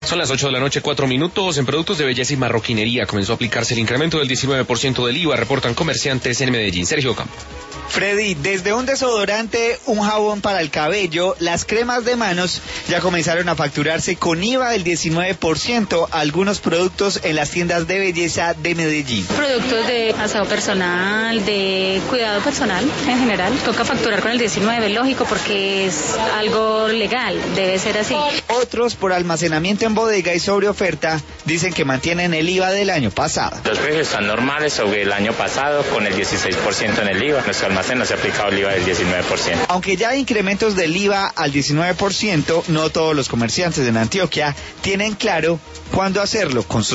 Son las 8 de la noche, 4 minutos. En productos de belleza y marroquinería comenzó a aplicarse el incremento del 19% del IVA, reportan comerciantes en Medellín. Sergio Campo. Freddy, desde un desodorante, un jabón para el cabello, las cremas de manos ya comenzaron a facturarse con IVA del 19% algunos productos en las tiendas de belleza de Medellín. Productos de aseo personal, de cuidado personal en general, toca facturar con el 19%, lógico, porque es algo legal, debe ser así. Otros, por almacenamiento en bodega y sobre oferta, dicen que mantienen el IVA del año pasado. Los precios están normales sobre el año pasado con el 16% en el IVA. Nuestro almacén no se ha aplicado el IVA del 19%. Aunque ya hay incrementos del IVA al 19%, no todos los comerciantes en Antioquia tienen claro cuándo hacerlo con sus